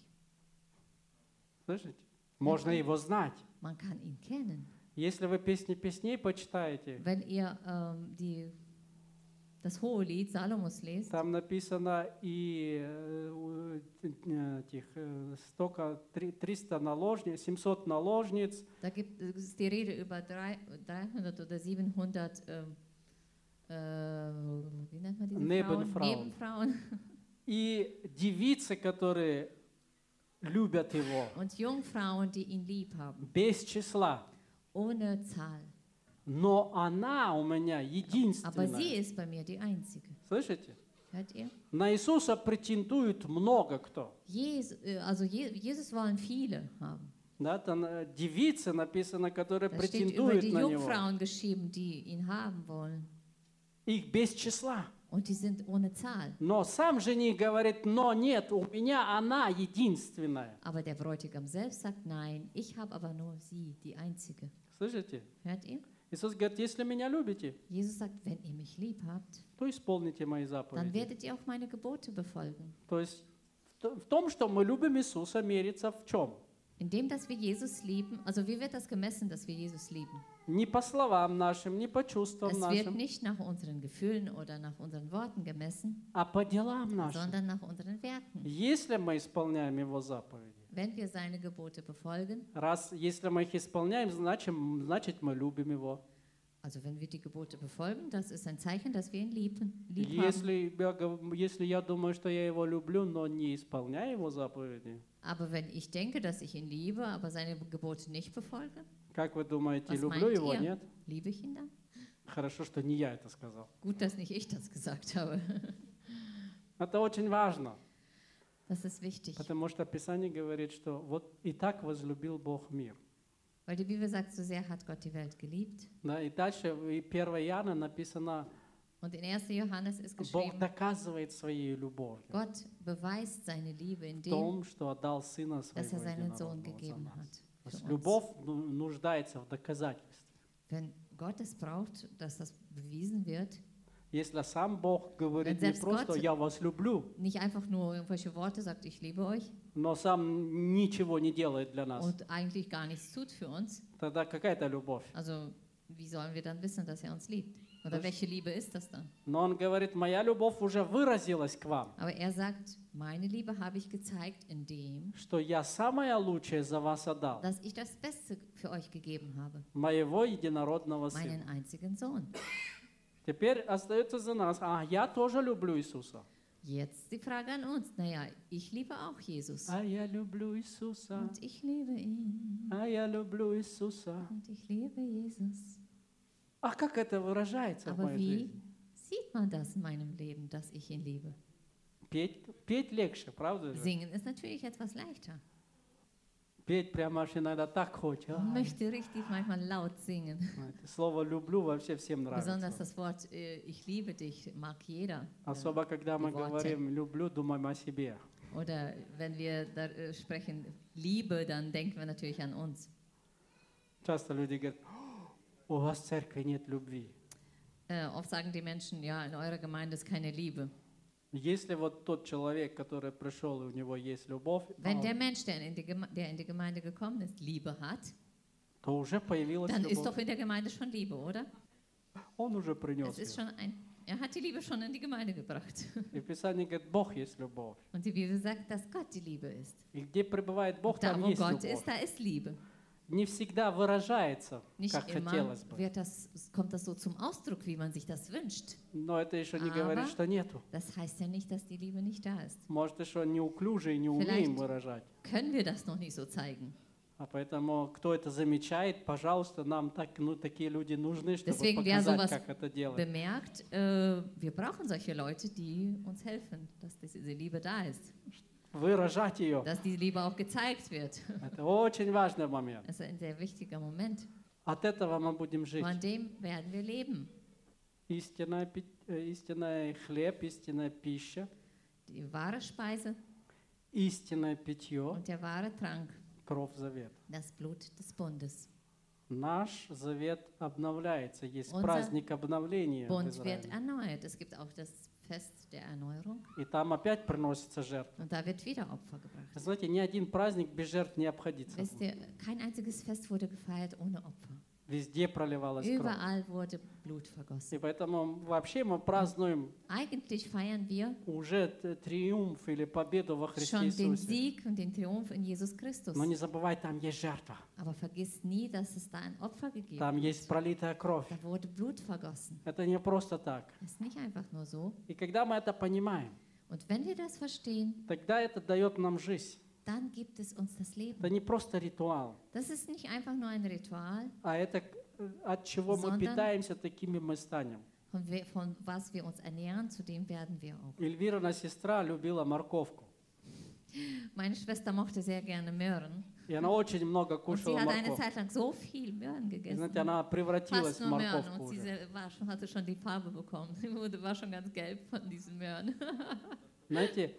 Слышите? Можно его знать. Man kann ihn kennen. Если вы песни песней почитаете, Wenn ihr ähm, die, das hohe Lied Salomos lest, там написано и э, у- э, этих э, столько, три- триста наложниц, семьсот наложниц, da gibt es die Rede über drei, dreihundert oder siebenhundert, ähm, äh, wie nennt man diese Nebenfrauen. Frauen? Nebenfrauen и девицы, которые любят его, und Jungfrauen, die ihn lieb haben, без числа. ohne Zahl. Но она у меня Aber sie единственная. ist bei mir die einzige. Слышите? Hört ihr? На Иисуса претендует много кто. Jesus, äh, also Je, Jesus wollen viele haben. Да, там э, девицы написано, которые Da steht über претендуют die на него. Jungfrauen geschrieben, die ihn haben wollen. Их без числа. Und die sind ohne Zahl. Но сам жених говорит, но нет, у меня она единственная. Aber der Bräutigam selbst sagt, nein, ich habe aber nur sie, die einzige. Слышите? Hört ihr? Иисус говорит, если меня любите, Jesus sagt, wenn ihr mich lieb habt, то исполните мои dann заповеди. werdet ihr auch meine Gebote befolgen. То есть в то- в том, что мы любим Иисуса, мерится в чем? Indem, dass wir Jesus lieben, also wie wird das gemessen, dass wir Jesus lieben? Не по словам нашим, не по чувствам Es wird нашим, nicht nach unseren Gefühlen oder nach unseren Worten gemessen, а по делам нашим. sondern nach unseren Werken. Если мы исполняем Его заповеди, Wenn wir seine Gebote befolgen, раз если мы их исполняем, значит, значит мы любим Его. also wenn wir die Gebote befolgen, das ist ein Zeichen, dass wir ihn lieben, lieb haben. Если я, гов- если я думаю, что я Его люблю, но не исполняю Его заповеди, Aber wenn ich denke, dass ich ihn liebe, aber seine Gebote nicht befolge, как вы думаете, was люблю meint Его, ihr? нет? Liebe ich ihn dann? Хорошо, что не я это сказал. Gut, dass nicht ich das gesagt habe. Это очень важно, Das ist wichtig. потому что Писание говорит, что вот и так возлюбил Бог мир. Weil die Bibel sagt, so sehr hat Gott die Welt geliebt. Да, и дальше в первом Иоанна написано, Und in erster Johannes ist Бог geschrieben, доказывает своей любовью Gott beweist seine Liebe in в dem, том, что отдал Сына dass Своего er seinen Sohn единородного за gegeben нас. hat. То Für есть uns. любовь ну, нуждается в доказательстве. Wenn Gott es braucht, dass das bewiesen wird, Если сам Бог говорит Wenn не selbst просто Gott- «я вас люблю», nicht einfach nur irgendwelche Worte sagt, ich liebe euch, но сам ничего не делает для нас, und eigentlich gar nichts tut für uns, тогда какая это любовь? also wie sollen wir dann wissen, dass er uns liebt? Oder Das- welche Liebe ist das dann? Но Он говорит, моя любовь уже выразилась к вам, Aber er sagt, meine Liebe habe ich gezeigt in dem, что я самое лучшее за вас отдал, dass ich das Beste für euch gegeben habe, моего единородного Сына. meinen einzigen Sohn. Теперь остается за нас, а я тоже люблю Иисуса. Jetzt die Frage an uns. Naja, ich liebe auch Jesus. А я люблю Иисуса, Und ich liebe ihn. а я люблю Иисуса. Und ich liebe Jesus. А как это выражается в Aber моей wie жизни? sieht man das in meinem Leben, dass ich ihn liebe? Петь, петь легче, правда же? Singen ist natürlich etwas leichter. Петь прямо аж иногда так хочет. Man А, möchte richtig manchmal laut singen. знаете, Слово «люблю» вообще всем Besonders нравится. das Wort äh, Ich liebe dich mag jeder. Äh, Особо, когда мы die Worte. говорим «люблю», думаем о себе. Oder wenn wir da äh, sprechen Liebe, dann denken wir natürlich an uns. Часто люди говорят, у вас в церкви нет любви. Äh, oft sagen die Menschen, ja, in eurer Gemeinde ist keine Liebe. Если вот тот человек, который пришел, и у него есть любовь, Wenn а, der Mensch, der in, die Geme der in die Gemeinde gekommen ist, Liebe hat, то уже появилась dann ist любовь. doch in der Gemeinde schon Liebe, oder? Он уже Es принес ist ее. schon ein, er hat die Liebe schon in die Gemeinde gebracht. И Писание говорит, Бог есть любовь. Und die Bibel sagt, dass Gott die Liebe ist. И где пребывает Бог, Da, там wo есть Gott любовь. ist, da ist Liebe. Не всегда выражается, Nicht как immer хотелось бы. wird das, kommt das so zum Ausdruck, wie man sich das wünscht. Но это еще не Aber- говорит, что нету. Das heißt ja nicht, dass die Liebe nicht da ist. Может, еще неуклюже и не умеем Vielleicht- выражать. Können wir das noch nicht so zeigen? А поэтому, кто это замечает, пожалуйста, нам так, ну, такие люди нужны, чтобы Deswegen, wer показать, sowas как это делать. bemerkt, äh, wir brauchen solche Leute, die uns helfen, dass diese Liebe da ist, Выражать ее. dass diese Liebe auch gezeigt wird. Это очень важный момент. Das ist ein sehr wichtiger Moment. От этого мы будем жить. Von dem werden wir leben. Истинная, пи- э, истинный хлеб, истинная пища, Die wahre Speise истинное питье, und der wahre Trank, кровь завет. das Blut des Bundes. Наш завет обновляется. Есть Unser праздник обновления в Bund wird Израиле. erneuert. Es gibt auch das Fest der Erneuerung И там опять приносится жертва. und da wird wieder Opfer gebracht. Знаете, ни один праздник без жертв не обходится. Wisst ihr, kein einziges Fest wurde gefeiert ohne Opfer. Везде проливалась кровь. Überall wurde Blut vergossen. И поэтому вообще мы празднуем Eigentlich feiern wir уже т- триумф или победу во Христе schon den Иисусе. Sieg und den Triumph in Jesus Christus. Но не забывай, там есть жертва. Aber vergiss nie, dass es da ein Opfer gegeben Там есть hat. пролитая кровь. Da wurde Blut vergossen. Это не просто так. Das ist nicht einfach nur so. И когда мы это понимаем, Und wenn wir das verstehen, тогда это дает нам жизнь. dann gibt es uns das Leben. Это не просто ритуал, Das ist nicht einfach nur ein Ritual, а это э, от чего мы Sondern- питаемся, такими мы станем. von, we- von was wir uns ernähren, zu dem werden wir auch. Эльвирина сестра любила морковку. Meine Schwester mochte sehr gerne Möhren. И она очень много Und sie кушала hat eine морковку. Zeit lang so viel Möhren И gegessen. знаете, она превратилась Fast в nur Möhren. морковку Und sie уже. war schon, hatte schon die Farbe bekommen. Sie wurde, war schon ganz gelb von diesen Möhren. Знаете,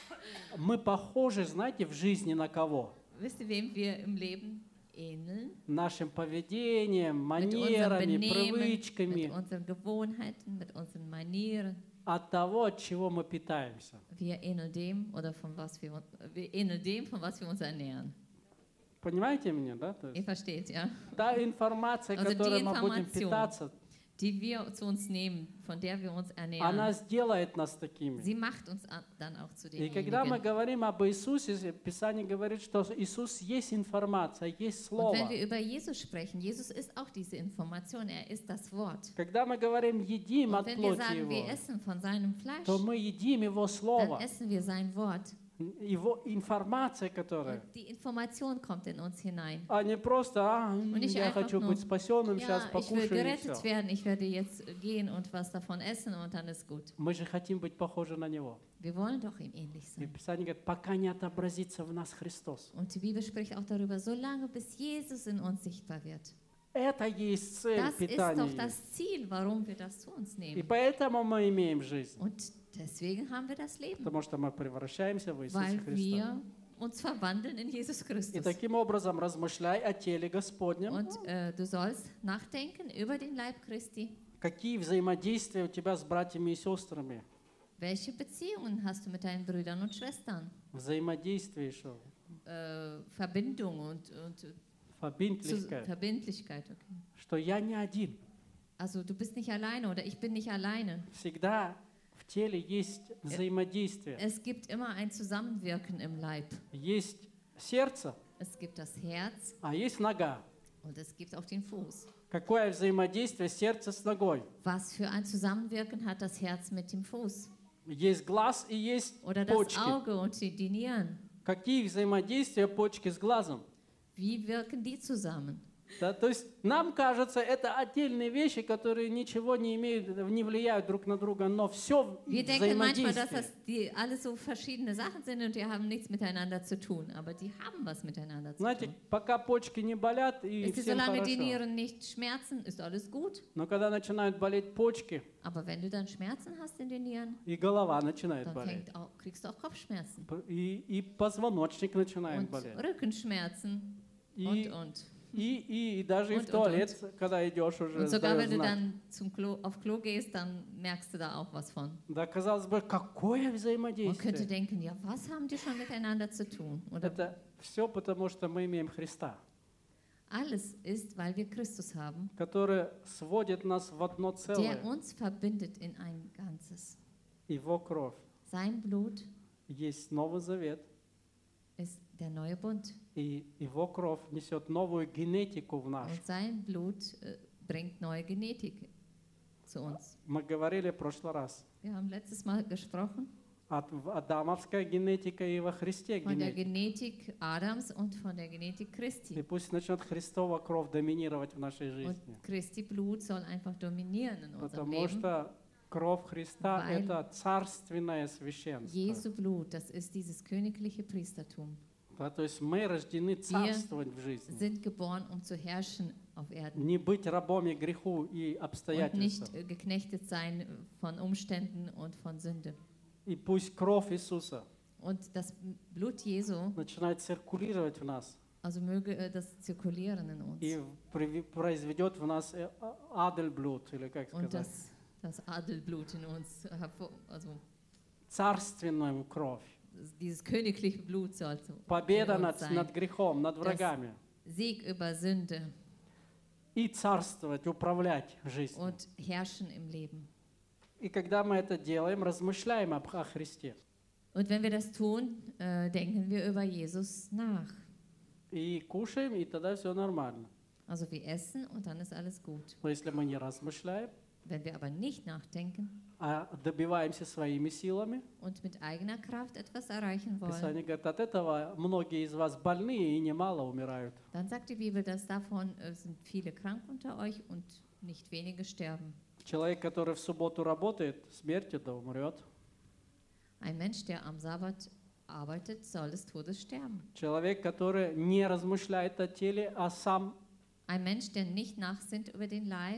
мы похожи, знаете, в жизни на кого? Wisst ihr, wem wir im Leben ähneln? Нашим поведением, Mit unserem манерами, Benehmen, привычками, mit unseren Gewohnheiten, mit unseren Manieren. от того, от чего мы питаемся. Wir ähneln dem oder von was wir, uns- wir ähneln dem, von was wir uns ernähren. Понимаете меня, да? То есть Ihr versteht, ja? та информация, Also die которой мы будем Information, питаться, Die wir zu uns nehmen, von der wir uns она ernähren. сделает нас такими. Sie macht uns an- dann auch zu И когда мы denjenigen. говорим об Иисусе, Писание говорит, что Иисус есть информация, есть Und Слово. wenn wir über Jesus sprechen, Jesus ist auch diese Information, er ist das Wort. Когда мы говорим «едим Und от wenn wir плоти sagen, wir Его», essen von seinem Fleisch, то мы едим Его dann Слово, essen wir sein Wort. Его информация, которая, Und die Information kommt in uns hinein. а не просто «а, м, nicht я einfach хочу nur, быть спасенным, Ja, сейчас ich will покушаю и gerettet все». werden, ich werde jetzt gehen und was davon essen und dann ist gut. Мы же хотим быть похожи на Него. Wir wollen doch ihm ähnlich И sein. Писание говорит, пока не отобразится в нас Христос. Und die Bibel spricht auch darüber, solange bis Jesus in uns sichtbar wird. Это есть цель Das ist doch питания. das Ziel, warum wir das zu uns И nehmen. поэтому мы имеем жизнь. Und deswegen haben wir das Leben, Потому что мы превращаемся в Иисуса weil Христа. wir uns verwandeln in Jesus И Christus. таким образом размышляй о теле Господнем, Und äh, du sollst nachdenken über den Leib Christi. какие взаимодействия у тебя с братьями и сестрами. Welche Beziehungen hast du mit deinen Brüdern und Schwestern? Взаимодействие еще. Äh, Verbindung und, und zu, Verbindlichkeit. Verbindlichkeit. Okay. Что я не один. Also du bist nicht alleine oder ich bin nicht alleine. Всегда в теле есть взаимодействие. Es gibt immer ein Zusammenwirken im Leib. Есть сердце, Es gibt das Herz а есть нога. und es gibt auch den Fuß. Какое взаимодействие сердца с ногой? Was für ein Zusammenwirken hat das Herz mit dem Fuß? Есть глаз и есть Oder das почки. Auge und die, die Nieren? Какие взаимодействия почки с глазом? Wie wirken die zusammen? Да, то есть нам кажется, это отдельные вещи, которые ничего не имеют, не влияют друг на друга, но все Wir denken manchmal, dass взаимодействие. das die alles so verschiedene Sachen sind und die haben nichts miteinander zu tun. Aber die haben was miteinander zu Знаете, tun. пока почки не болят, и Ist всем solange die хорошо. Nieren nicht schmerzen, ist alles gut. Но когда начинают болеть почки, Aber wenn du dann Schmerzen hast in den Nieren, и голова начинает dann болеть, fängt auch, kriegst du auch Kopfschmerzen и, и позвоночник начинает und болеть, Rückenschmerzen и, und, und. и, и, и даже и Und, в und, туалет, когда идешь уже, Und sogar даёт wenn du знак. dann zum Klo, auf Klo gehst, dann merkst du da auch was von. Да, казалось бы, какое Man könnte взаимодействие? denken, ja, was haben die schon miteinander zu tun? Oder Это все потому, что мы имеем Христа, alles ist, weil wir Christus haben, который сводит нас в одно der целое. uns verbindet in ein Ganzes. Его кровь. Sein Blut Есть Новый Завет, ist der neue Bund. и Его кровь несет новую генетику в наш. Und sein Blut äh, bringt neue Genetik zu uns. Мы говорили в прошлый раз Wir haben letztes Mal gesprochen от адамовской генетики и во Христе von der генетики. Genetik Adams und von der Genetik И Christi. пусть начнет Христова кровь доминировать в нашей Und жизни. Christi Blut soll einfach dominieren in unserem Потому Leben. что кровь Христа — Weil это царственное священство. Jesu Blut, das ist dieses königliche Priestertum. Да, то есть мы рождены царствовать в жизни. Sind geboren, um zu herrschen auf Erden. Не быть рабами греху и Und обстоятельствам. nicht äh, geknechtet sein von Umständen und von Sünde. И пусть кровь Иисуса Und das Blut Jesu, начинает циркулировать в нас also möge äh, das zirkulieren in uns. и приви- произведет в нас э, а- Адельблут, или как Und сказать, das, das Adelblut in uns, hervor, also царственную кровь. dieses königliche Blut sollte Победа in uns над, sein. над грехом, над врагами. Sieg über Sünde И царствовать, управлять жизнью. und herrschen im Leben. И когда мы это делаем, размышляем об, о Христе. Und wenn wir das tun, äh, denken wir über Jesus nach. И кушаем, и тогда все нормально. Also wir essen und dann ist alles gut. Но если мы не размышляем, Wenn wir aber nicht nachdenken а добиваемся своими силами, und mit eigener Kraft etwas erreichen wollen, Писание говорит, от этого многие из вас больные и немало умирают. dann sagt die Bibel, dass davon äh, sind viele krank unter euch und nicht wenige sterben. Человек, который в субботу работает, смертью да умрет. Ein Mensch, der am Sabbat arbeitet, soll des Todes sterben. Человек, который не размышляет о теле, а сам, Ein Mensch, der nicht nachsinnt über den Leib,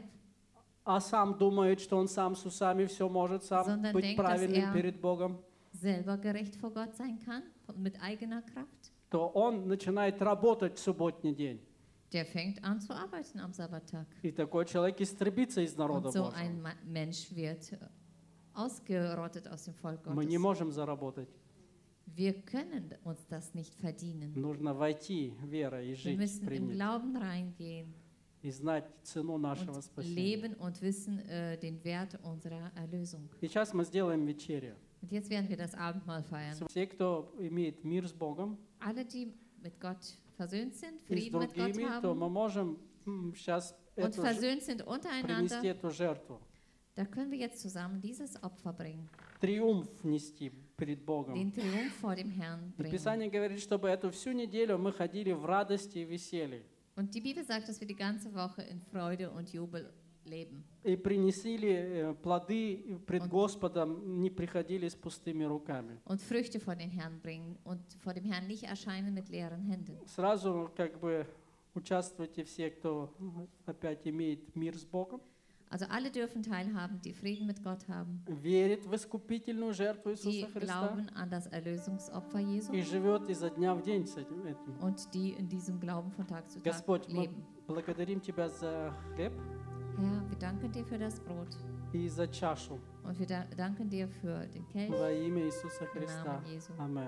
а сам думает, что он сам с усами все может, сам Sondern быть denkt, dass правильным er- перед Богом, selber gerecht vor Gott sein kann, mit eigener Kraft, то он начинает работать в субботний день. der fängt an zu arbeiten am Sabbattag. И такой человек истребится из народа Und so Божьего. ein Ma- Mensch wird äh, ausgerottet aus dem Volk Мы не Gottes. можем заработать. Wir können uns das nicht verdienen. Нужно войти верой и Wir жить, müssen im принять Glauben reingehen и знать цену нашего und спасения. leben und wissen äh, den Wert unserer Erlösung. Сейчас мы сделаем вечерю. Und jetzt werden wir das Abendmahl feiern. Все, кто имеет мир с Богом Alle, die mit Gott versöhnt sind, и с Frieden mit Gott другими, то мы haben можем сейчас und эту, ж- versöhnt sind принести untereinander, эту жертву. da können wir jetzt zusammen dieses Opfer bringen, Триумф нести перед Богом. den Triumph vor dem Herrn И bringen. Писание говорит, чтобы эту всю неделю мы ходили в радости и веселье. Und die Bibel sagt, dass wir die ganze Woche in Freude und Jubel leben. И принесли э, плоды пред Und- Господом, не приходили с пустыми руками. Und Früchte vor den Herrn bringen und vor dem Herrn nicht erscheinen mit leeren Händen. Сразу как бы участвуйте все, кто опять имеет мир с Богом, Also alle dürfen teilhaben, die Frieden mit Gott haben, верит в искупительную жертву die Иисуса Христа glauben an das Erlösungsopfer Jesu и живет изо дня в день с этим. этим. und die in diesem Glauben von Tag zu Tag Господь, мы leben. благодарим Тебя за хлеб Herr, wir danken dir für das Brot и за чашу und wir da danken dir für den Kelch во имя Иисуса im Христа. Namen Jesu. Amen.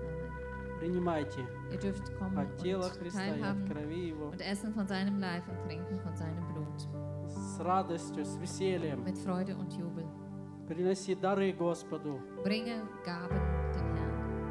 Amen. Принимайте Ihr dürft kommen от тела und Христа и от teilhaben крови Его und essen von seinem Leib und trinken von seinem Blut с радостью, с весельем. mit Freude und Jubel. Приноси дары Господу. Bringe Gaben